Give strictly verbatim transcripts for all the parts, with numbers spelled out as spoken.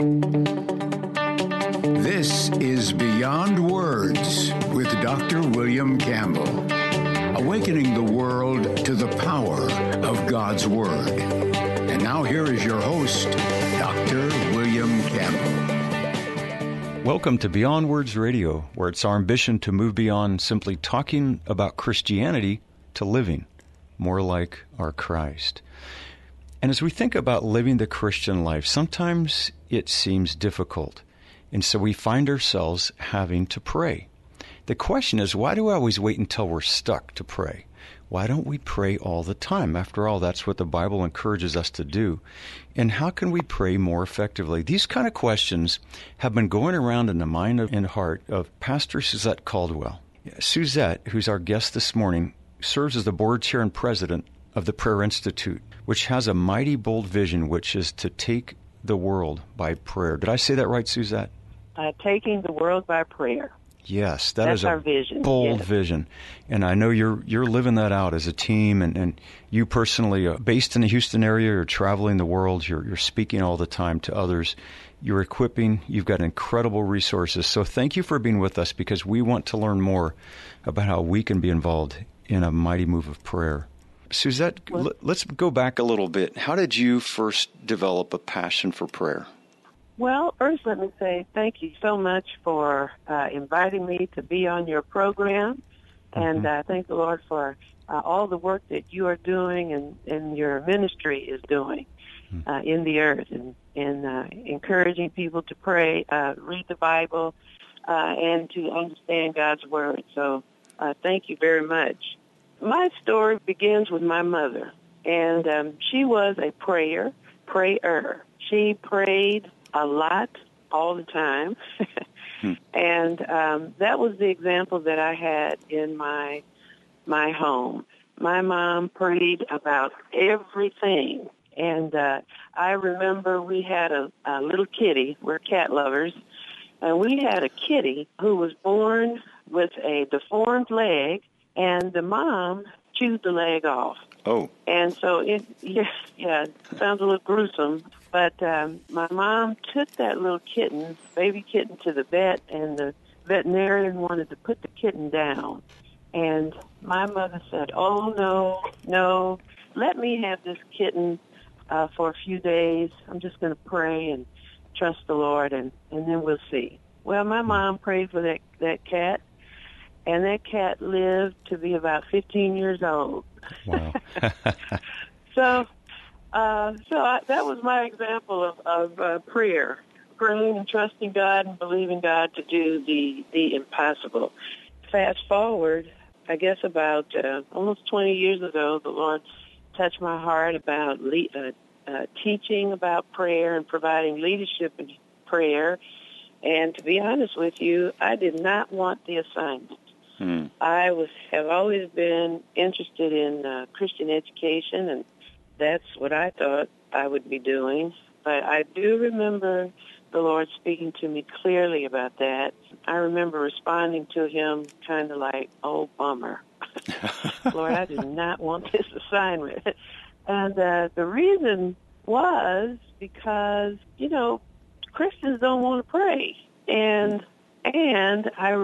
This is Beyond Words with Doctor William Campbell, awakening the world to the power of God's Word. And now here is your host, Doctor William Campbell. Welcome to Beyond Words Radio, where it's our ambition to move beyond simply talking about Christianity to living more like our Christ. And as we think about living the Christian life, sometimes it seems difficult. And so we find ourselves having to pray. The question is, why do we always wait until we're stuck to pray? Why don't we pray all the time? After all, that's what the Bible encourages us to do. And how can we pray more effectively? These kind of questions have been going around in the mind and heart of Pastor Suzette Caldwell. Suzette, who's our guest this morning, serves as the board chair and president of the Prayer Institute, which has a mighty bold vision, which is to take the world by prayer. Did I say that right, Suzette? Uh, taking the world by prayer. Yes, that That's is a our vision. bold Yes. vision. And I know you're you're living that out as a team, and, and you personally, uh, based in the Houston area, you're traveling the world, you're, you're speaking all the time to others, you're equipping, you've got incredible resources. So thank you for being with us, because we want to learn more about how we can be involved in a mighty move of prayer. Suzette, well, l- let's go back a little bit. How did you first develop a passion for prayer? Well, first let me say thank you so much for uh, inviting me to be on your program, and Mm-hmm. uh, thank the Lord for uh, all the work that you are doing and, and your ministry is doing uh, in the earth, and, and uh, encouraging people to pray, uh, read the Bible, uh, and to understand God's Word. So uh, thank you very much. My story begins with my mother, and um, she was a prayer, prayer. She prayed a lot, all the time, hmm. and um, that was the example that I had in my my home. My mom prayed about everything, and uh, I remember we had a, a little kitty. We're cat lovers, and we had a kitty who was born with a deformed leg, and the mom chewed the leg off. Oh. And so it, yeah, yeah, it sounds a little gruesome, but um, my mom took that little kitten, baby kitten, to the vet, and the veterinarian wanted to put the kitten down. And my mother said, oh, no, no, let me have this kitten uh, for a few days. I'm just going to pray and trust the Lord, and, and then we'll see. Well, my mom prayed for that, that cat, and that cat lived to be about fifteen years old. Wow. so uh, so I, that was my example of, of uh, prayer, praying and trusting God and believing God to do the, the impossible. Fast forward, I guess about uh, almost twenty years ago, the Lord touched my heart about le- uh, uh, teaching about prayer and providing leadership in prayer. And to be honest with you, I did not want the assignment. Hmm. I was have always been interested in uh, Christian education, and that's what I thought I would be doing. But I do remember the Lord speaking to me clearly about that. I remember responding to him kind of like, oh, bummer. Lord, I do not want this assignment. And uh, the reason was because, you know, Christians don't want to pray. And, and I...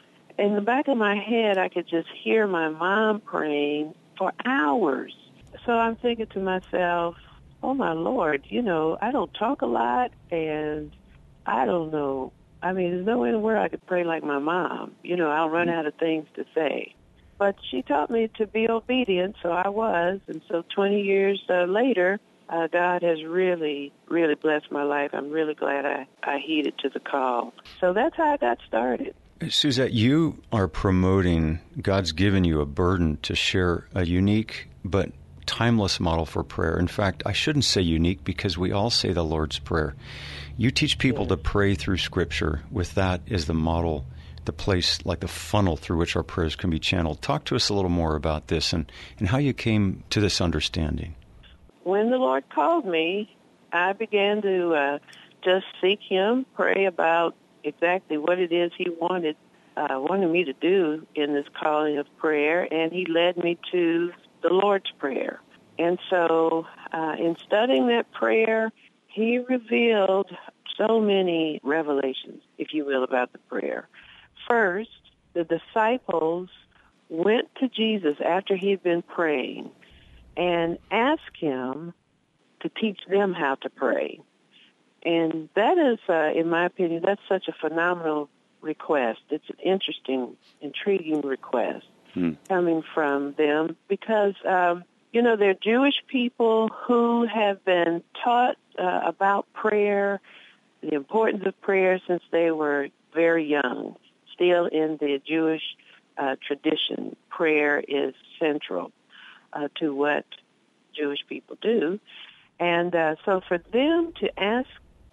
in the back of my head, I could just hear my mom praying for hours. So I'm thinking to myself, oh, my Lord, you know, I don't talk a lot, and I don't know. I mean, there's no anywhere I could pray like my mom. You know, I'll run out of things to say. But she taught me to be obedient, so I was. And so twenty years uh, later, uh, God has really, really blessed my life. I'm really glad I, I heeded to the call. So that's how I got started. Suzette, you are promoting, God's given you a burden to share a unique but timeless model for prayer. In fact, I shouldn't say unique, because we all say the Lord's Prayer. You teach people yes. to pray through Scripture with that as the model, the place, like the funnel through which our prayers can be channeled. Talk to us a little more about this and, and how you came to this understanding. When the Lord called me, I began to uh, just seek Him, pray about exactly what it is He wanted uh, wanted me to do in this calling of prayer, and He led me to the Lord's Prayer. And so uh, in studying that prayer, He revealed so many revelations, if you will, about the prayer. First, the disciples went to Jesus after he'd been praying and asked him to teach them how to pray. And that is, uh, in my opinion, that's such a phenomenal request. It's an interesting, intriguing request hmm. coming from them because, um, you know, they're Jewish people who have been taught uh, about prayer, the importance of prayer since they were very young. Still in the Jewish uh, tradition, prayer is central uh, to what Jewish people do. And uh, so for them to ask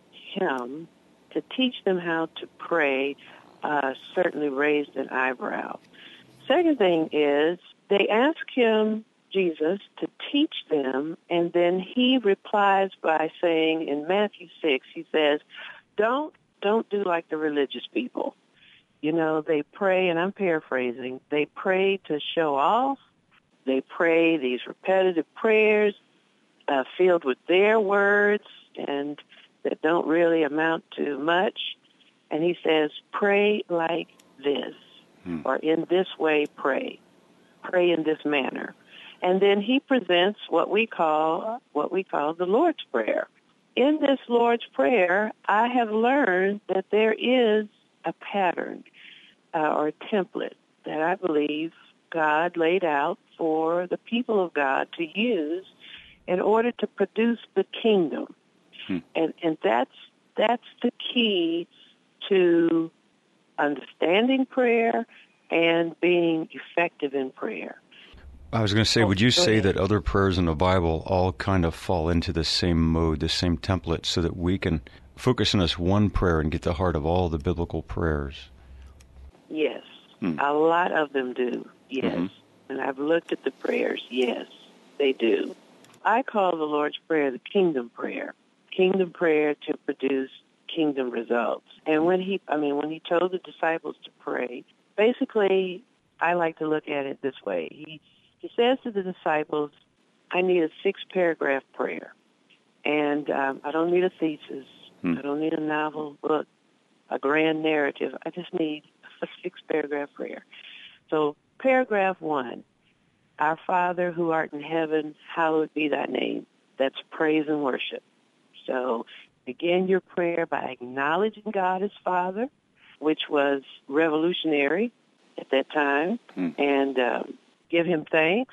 him to teach them how to pray uh, certainly raised an eyebrow. Second thing is they ask him, Jesus, to teach them, and then he replies by saying in Matthew six, he says, don't, don't do like the religious people. You know, they pray, and I'm paraphrasing, they pray to show off. They pray these repetitive prayers uh, filled with their words and that don't really amount to much. And he says, pray like this, hmm. or in this way pray. Pray in this manner. And then he presents what we call what we call the Lord's Prayer. In this Lord's Prayer, I have learned that there is a pattern uh, or a template that I believe God laid out for the people of God to use in order to produce the kingdom. Hmm. And and that's that's the key to understanding prayer and being effective in prayer. I was going to say, would you say that other prayers in the Bible all kind of fall into the same mode, the same template, so that we can focus on this one prayer and get the heart of all the biblical prayers? Yes. Hmm. A lot of them do, yes. Mm-hmm. And I've looked at the prayers, yes, they do. I call the Lord's Prayer the kingdom prayer. Kingdom prayer to produce kingdom results. And when he, I mean, when he told the disciples to pray, basically, I like to look at it this way. He he says to the disciples, I need a six-paragraph prayer. And um, I don't need a thesis. Hmm. I don't need a novel book, a grand narrative. I just need a six-paragraph prayer. So paragraph one, our Father who art in heaven, hallowed be thy name. That's praise and worship. So begin your prayer by acknowledging God as Father, which was revolutionary at that time, hmm. and um, give him thanks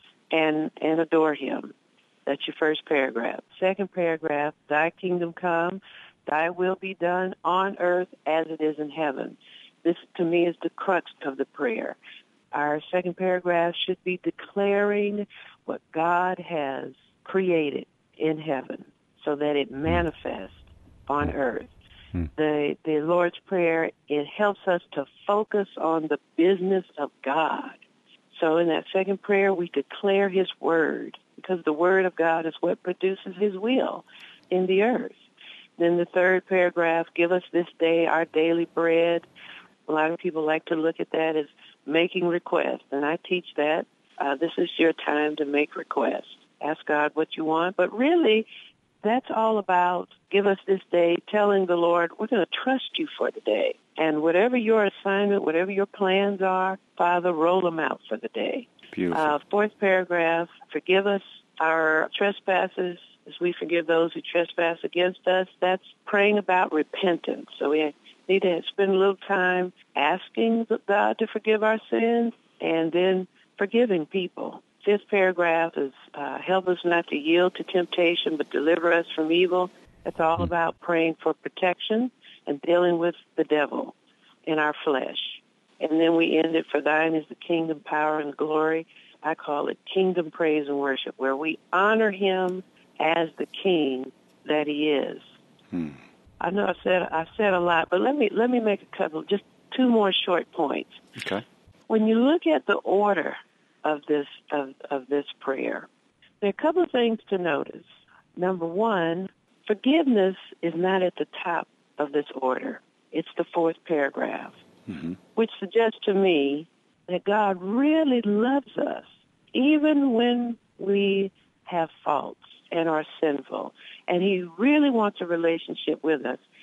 and, and adore him. That's your first paragraph. Second paragraph, thy kingdom come, thy will be done on earth as it is in heaven. This, to me, is the crux of the prayer. Our second paragraph should be declaring what God has created in heaven so that it manifests on earth. Hmm. The the Lord's Prayer, it helps us to focus on the business of God. So in that second prayer, we declare his word, because the word of God is what produces his will in the earth. Then the third paragraph, give us this day our daily bread. A lot of people like to look at that as making requests, and I teach that. Uh, this is your time to make requests. Ask God what you want, but really, that's all about give us this day, telling the Lord, we're going to trust you for the day. And whatever your assignment, whatever your plans are, Father, roll them out for the day. Beautiful. Uh, fourth paragraph, forgive us our trespasses as we forgive those who trespass against us. That's praying about repentance. So we need to spend a little time asking God to forgive our sins and then forgiving people. Fifth paragraph is uh, help us not to yield to temptation, but deliver us from evil. It's all mm-hmm. about praying for protection and dealing with the devil in our flesh. And then we end it, for thine is the kingdom, power, and glory. I call it kingdom praise and worship, where we honor him as the king that he is. Hmm. I know I said I said a lot, but let me let me make a couple, just two more short points. Okay. When you look at the order of this of, of this prayer, there are a couple of things to notice. Number one, forgiveness is not at the top of this order. It's the fourth paragraph, mm-hmm. which suggests to me that God really loves us, even when we have faults and are sinful. And he really wants a relationship with us.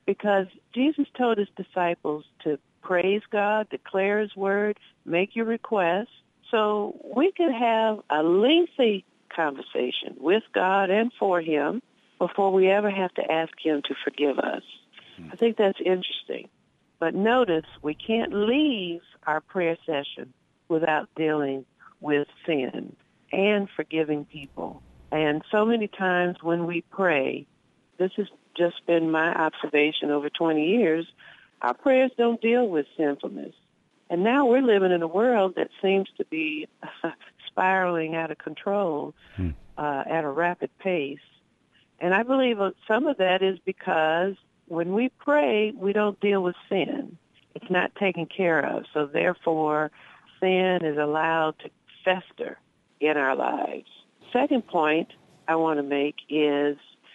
because Jesus told his disciples to praise God, declare his word, make your requests. So we could have a lengthy conversation with God and for him before we ever have to ask him to forgive us. I think that's interesting. But notice we can't leave our prayer session without dealing with sin and forgiving people. And so many times when we pray, this has just been my observation over twenty years, our prayers don't deal with sinfulness. And now we're living in a world that seems to be spiraling out of control hmm. uh, at a rapid pace. And I believe some of that is because when we pray, we don't deal with sin. It's not taken care of. So therefore, sin is allowed to fester in our lives. Second point I want to make is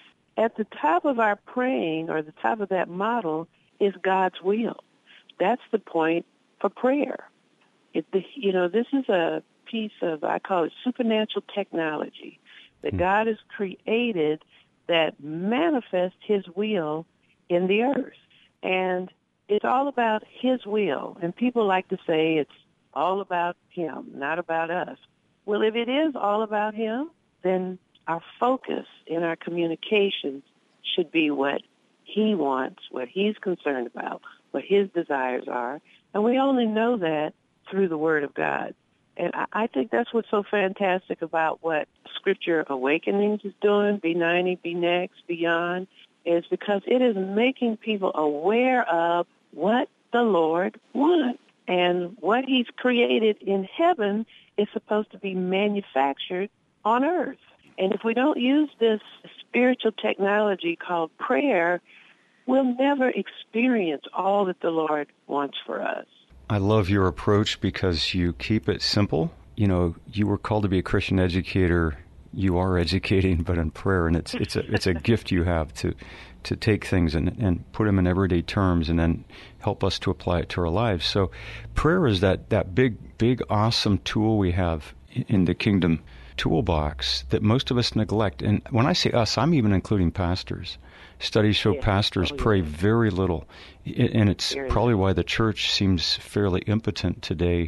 at the top of our praying, or the top of that model, is God's will. That's the point for prayer. It, the, you know, this is a piece of, I call it supernatural technology, that God has created that manifests his will in the earth. And it's all about his will. And people like to say it's all about him, not about us. Well, if it is all about him, then our focus in our communications should be what he wants, what he's concerned about, what his desires are. And we only know that through the Word of God. And I think that's what's so fantastic about what Scripture Awakenings is doing, B ninety, B Next, Beyond, is because it is making people aware of what the Lord wants. And what he's created in heaven is supposed to be manufactured on earth. And if we don't use this spiritual technology called prayer, we'll never experience all that the Lord wants for us. I love your approach because you keep it simple. You know, you were called to be a Christian educator. You are educating, but in prayer, and it's it's a it's a gift you have to to take things and, and put them in everyday terms, and then help us to apply it to our lives. So, prayer is that that big big awesome tool we have in the kingdom toolbox that most of us neglect. And when I say us, I'm even including pastors. Studies show yeah. pastors oh, pray yeah. very little, and it's very probably little. Why the church seems fairly impotent today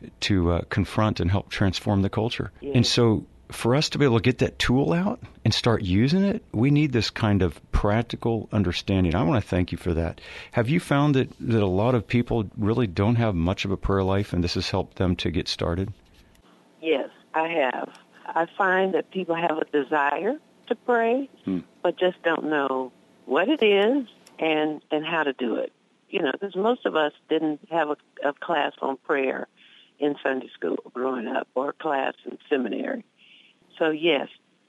to uh, confront and help transform the culture. Yeah. And so for us to be able to get that tool out and start using it, we need this kind of practical understanding. I want to thank you for that. Have you found that, that a lot of people really don't have much of a prayer life, and this has helped them to get started? Yes, I have. I find that people have a desire to pray, hmm. but just don't know what it is and, and how to do it. You know, because most of us didn't have a, a class on prayer in Sunday school growing up, or a class in seminary. So yes,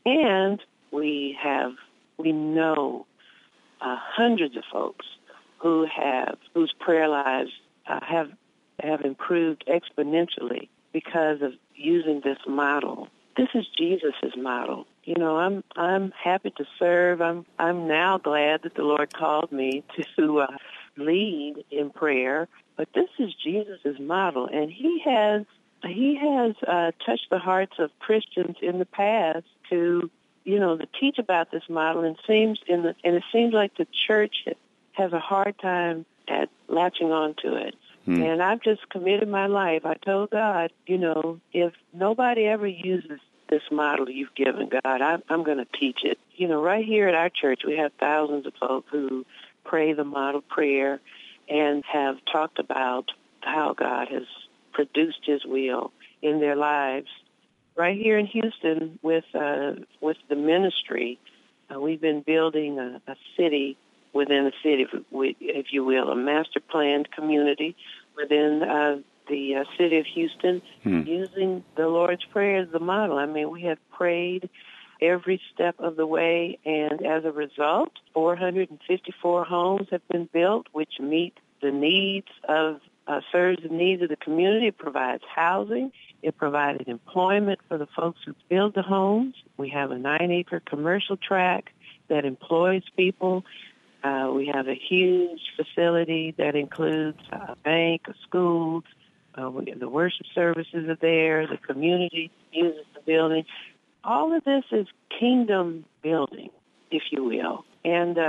and we have, we know uh, hundreds of folks who have, whose prayer lives uh, have have improved exponentially because of using this model. This is Jesus' model. You know, I'm I'm happy to serve. I'm I'm now glad that the Lord called me to uh, lead in prayer. But this is Jesus' model, and He has He has uh, touched the hearts of Christians in the past to, you know, to teach about this model. And seems in the and it seems like the church has a hard time at latching on to it. Hmm. And I've just committed my life. I told God, you know, if nobody ever uses this model you've given, God, I'm, I'm going to teach it. You know, right here at our church, we have thousands of folk who pray the model prayer and have talked about how God has produced His will in their lives. Right here in Houston with uh, with the ministry, uh, we've been building a, a city within a city, if you will, a master-planned community within uh, the uh, city of Houston, hmm. using the Lord's Prayer as the model. I mean, we have prayed every step of the way, and as a result, four hundred fifty-four homes have been built, which meet the needs of, uh, serves the needs of the community. It provides housing. It provided employment for the folks who build the homes. We have a nine-acre commercial tract that employs people. Uh, we have a huge facility that includes a bank, a school. Uh, we, the worship services are there. The community uses the building. All of this is kingdom building, if you will. And um,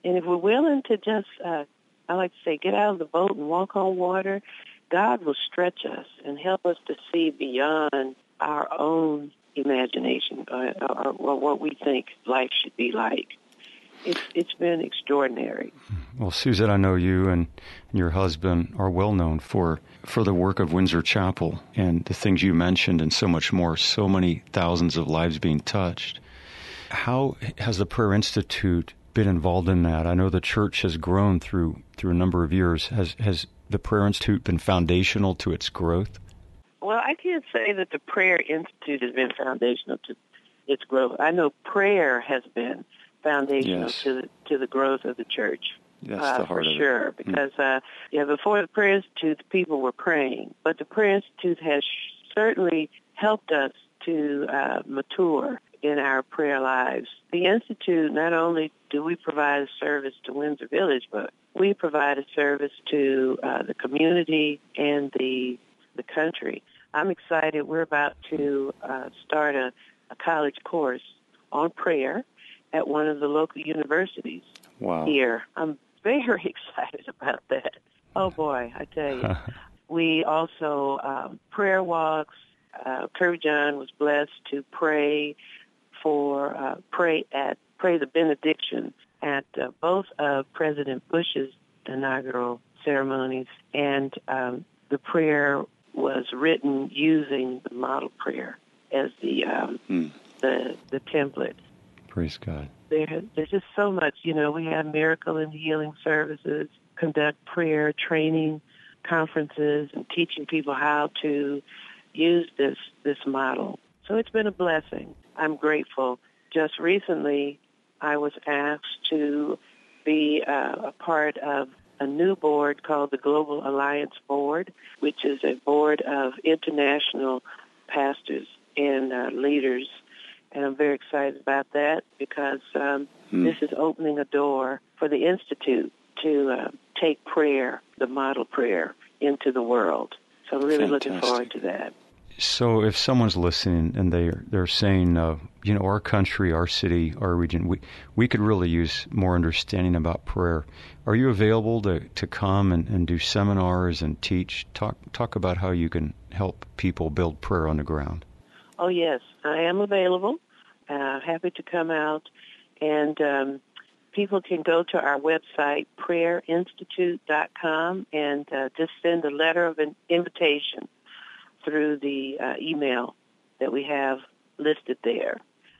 And if we're willing to just, uh, I like to say, get out of the boat and walk on water, God will stretch us and help us to see beyond our own imagination or, or, or what we think life should be like. It's, it's been extraordinary. Well, Suzette, I know you and your husband are well known for, for the work of Windsor Chapel and the things you mentioned and so much more, so many thousands of lives being touched. How has the Prayer Institute been involved in that? I know the church has grown through through a number of years. Has has the Prayer Institute been foundational to its growth? Well, I can't say that the Prayer Institute has been foundational to its growth. I know prayer has been foundational yes. to the, to the growth of the church. That's uh, the heart for of sure, it. because uh, yeah, before the Prayer Institute, the people were praying, but the Prayer Institute has certainly helped us to uh, mature in our prayer lives. The Institute, not only do we provide a service to Windsor Village, but we provide a service to uh, the community and the the country. I'm excited. We're about to uh, start a, a college course on prayer at one of the local universities wow. here. I'm very excited about that. Oh, boy, I tell you. We also, um, prayer walks. Uh, Kirby John was blessed to pray for, uh, pray at, pray the benediction at uh, both of President Bush's inaugural ceremonies, and um, the prayer was written using the model prayer as the um, hmm. the the template. Praise God. There, there's just so much. You know, we have miracle and healing services, conduct prayer training conferences, and teaching people how to use this this model. So it's been a blessing. I'm grateful. Just recently, I was asked to be uh, a part of a new board called the Global Alliance Board, which is a board of international pastors and uh, leaders. And I'm very excited about that because um, mm. this is opening a door for the Institute to uh, take prayer, the model prayer, into the world. So I'm really Fantastic. looking forward to that. So if someone's listening and they're, they're saying, uh, you know, our country, our city, our region, we, we could really use more understanding about prayer. Are you available to, to come and, and do seminars and teach? Talk talk about how you can help people build prayer on the ground. Oh, yes, I am available. Uh, happy to come out. And um, people can go to our website, prayer institute dot com, and uh, just send a letter of an invitation through the uh, email that we have listed there.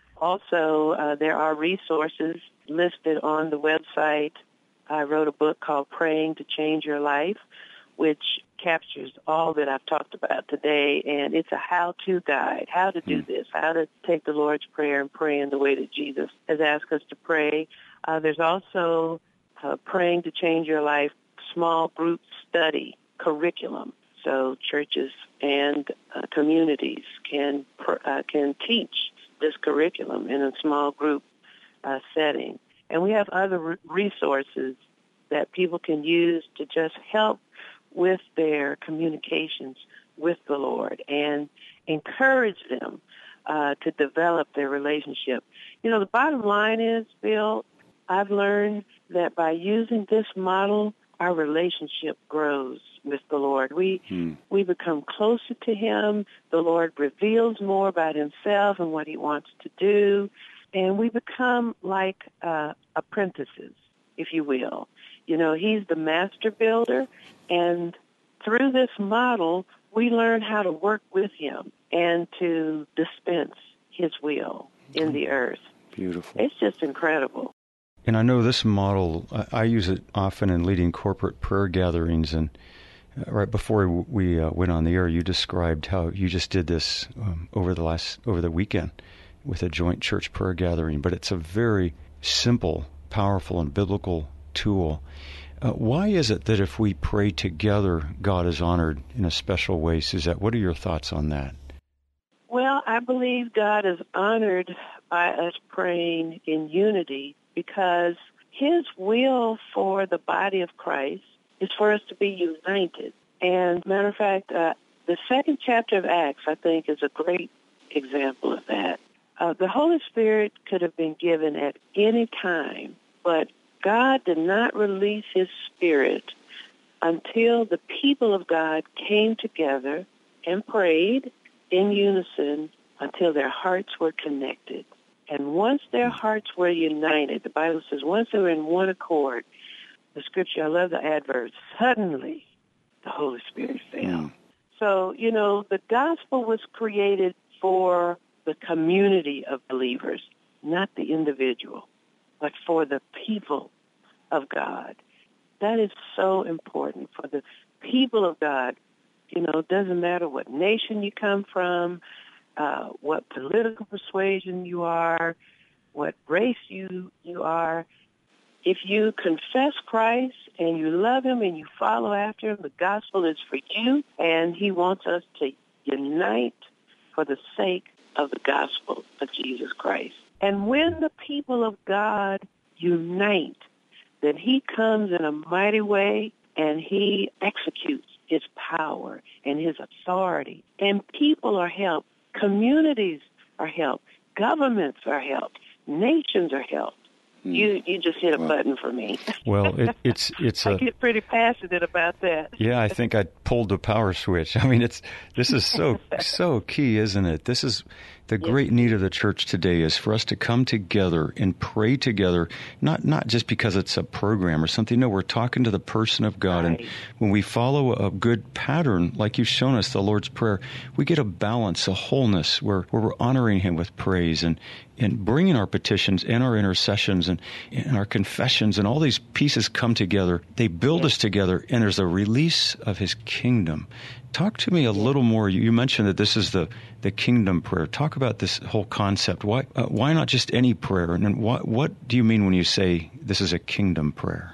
Also, uh, there are resources listed on the website. I wrote a book called Praying to Change Your Life, which captures all that I've talked about today, and it's a how-to guide, how to do this, how to take the Lord's Prayer and pray in the way that Jesus has asked us to pray. Uh, there's also uh, Praying to Change Your Life small group study curriculum. So churches and uh, communities can uh, can teach this curriculum in a small group uh, setting. And we have other re- resources that people can use to just help with their communications with the Lord and encourage them uh, to develop their relationship. You know, the bottom line is, Bill, I've learned that by using this model, our relationship grows with the Lord. We hmm. we become closer to Him. The Lord reveals more about Himself and what He wants to do, and we become like uh, apprentices, if you will. You know, He's the master builder, and through this model, we learn how to work with Him and to dispense His will in the earth. Beautiful. It's just incredible. And I know this model, I use it often in leading corporate prayer gatherings. And right before we uh, went on the air, you described how you just did this um, over the last over the weekend with a joint church prayer gathering. But it's a very simple, powerful, and biblical tool. Uh, why is it that if we pray together, God is honored in a special way? Suzette, what are your thoughts on that? Well, I believe God is honored by us praying in unity, because His will for the body of Christ is for us to be united. And matter of fact, uh, the second chapter of Acts, I think, is a great example of that. Uh, the Holy Spirit could have been given at any time, but God did not release his Spirit until the people of God came together and prayed in unison until their hearts were connected. And once their hearts were united, the Bible says, once they were in one accord, the scripture, I love the adverb, suddenly the Holy Spirit fell. Mm. So, you know, the gospel was created for the community of believers, not the individual, but for the people of God. That is so important for the people of God. You know, it doesn't matter what nation you come from, uh, what political persuasion you are, what race you, you are. If you confess Christ and you love him and you follow after him, the gospel is for you, and he wants us to unite for the sake of the gospel of Jesus Christ. And when the people of God unite, then he comes in a mighty way and he executes his power and his authority. And people are helped. Communities are helped. Governments are helped. Nations are helped. You you just hit a well, button for me. Well, it, it's it's a. I get pretty passionate about that. Yeah, I think I pulled the power switch. I mean, it's this is so so key, isn't it? This is the great need of the church today is for us to come together and pray together, not not just because it's a program or something. No, we're talking to the person of God, right. And when we follow a good pattern, like you've shown us, the Lord's Prayer, we get a balance, a wholeness, where, where we're honoring Him with praise and and bringing our petitions and our intercessions and, and our confessions, and all these pieces come together. They build yes. us together, and there's a release of His kingdom. Talk to me a little more. You mentioned that this is the, the kingdom prayer. Talk about this whole concept. Why uh, why not just any prayer? And what what do you mean when you say this is a kingdom prayer?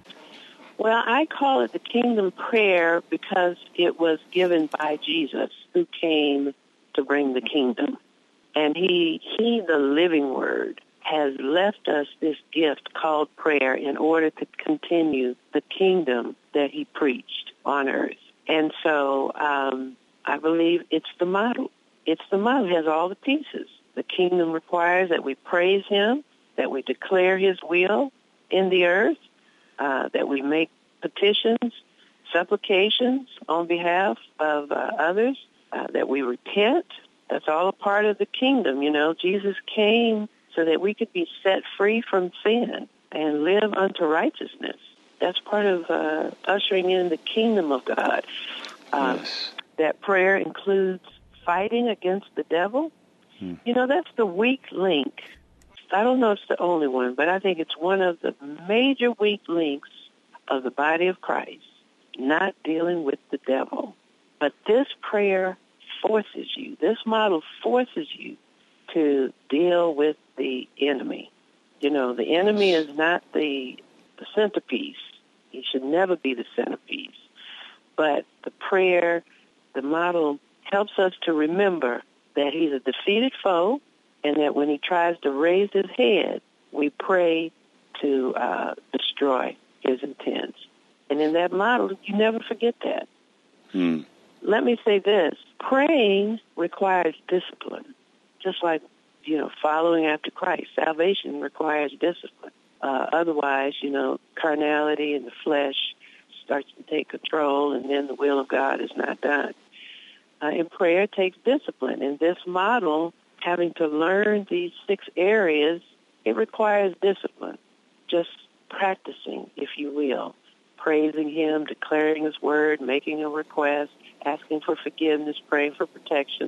Well, I call it the kingdom prayer because it was given by Jesus, who came to bring the kingdom. And he, he, the living word, has left us this gift called prayer in order to continue the kingdom that he preached on earth. And so um, I believe it's the model. It's the model. It has all the pieces. The kingdom requires that we praise him, that we declare his will in the earth, uh, that we make petitions, supplications on behalf of uh, others, uh, that we repent. That's all a part of the kingdom. You know, Jesus came so that we could be set free from sin and live unto righteousness. That's part of uh, ushering in the kingdom of God. Um, yes. That prayer includes fighting against the devil. Hmm. You know, that's the weak link. I don't know if it's the only one, but I think it's one of the major weak links of the body of Christ, not dealing with the devil. But this prayer forces you, this model forces you to deal with the enemy. You know, the enemy is not the, the centerpiece. He should never be the centerpiece. But the prayer, the model, helps us to remember that he's a defeated foe, and that when he tries to raise his head, we pray to uh, destroy his intents. And in that model, you never forget that. Hmm. Let me say this. Praying requires discipline, just like, you know, following after Christ. Salvation requires discipline. Uh, otherwise, you know, carnality and the flesh starts to take control, and then the will of God is not done. Uh, and prayer takes discipline. In this model, having to learn these six areas, it requires discipline, just practicing, if you will, praising him, declaring his word, making a request, asking for forgiveness, praying for protection.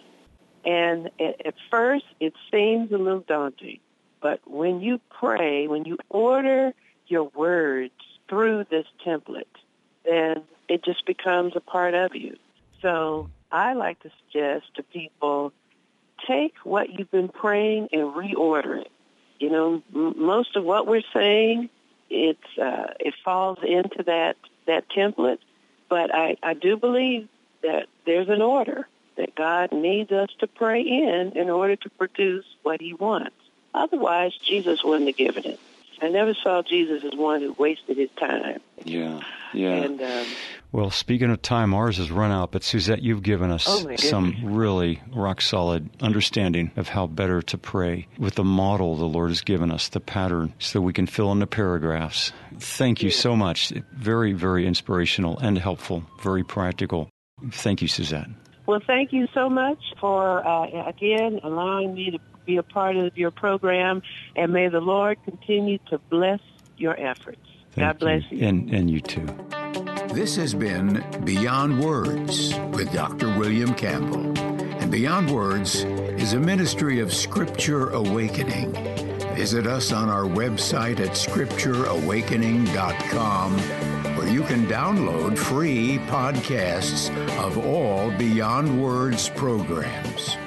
And at, at first, it seems a little daunting, but when you pray, when you order your words through this template, then it just becomes a part of you. So I like to suggest to people, take what you've been praying and reorder it. You know, m- most of what we're saying, it's uh, it falls into that, that template, but I, I do believe that there's an order that God needs us to pray in in order to produce what he wants. Otherwise, Jesus wouldn't have given it. I never saw Jesus as one who wasted his time. Yeah, yeah. And um, well, speaking of time, ours has run out, but Suzette, you've given us oh some really rock-solid understanding of how better to pray with the model the Lord has given us, the pattern, so we can fill in the paragraphs. Thank you yeah. so much. Very, very inspirational and helpful, very practical. Thank you, Suzette. Well, thank you so much for, uh, again, allowing me to be a part of your program, and may the Lord continue to bless your efforts. Thank God bless you. you. And, and you too. This has been Beyond Words with Doctor William Campbell. And Beyond Words is a ministry of Scripture Awakening. Visit us on our website at scripture awakening dot com, where you can download free podcasts of all Beyond Words programs.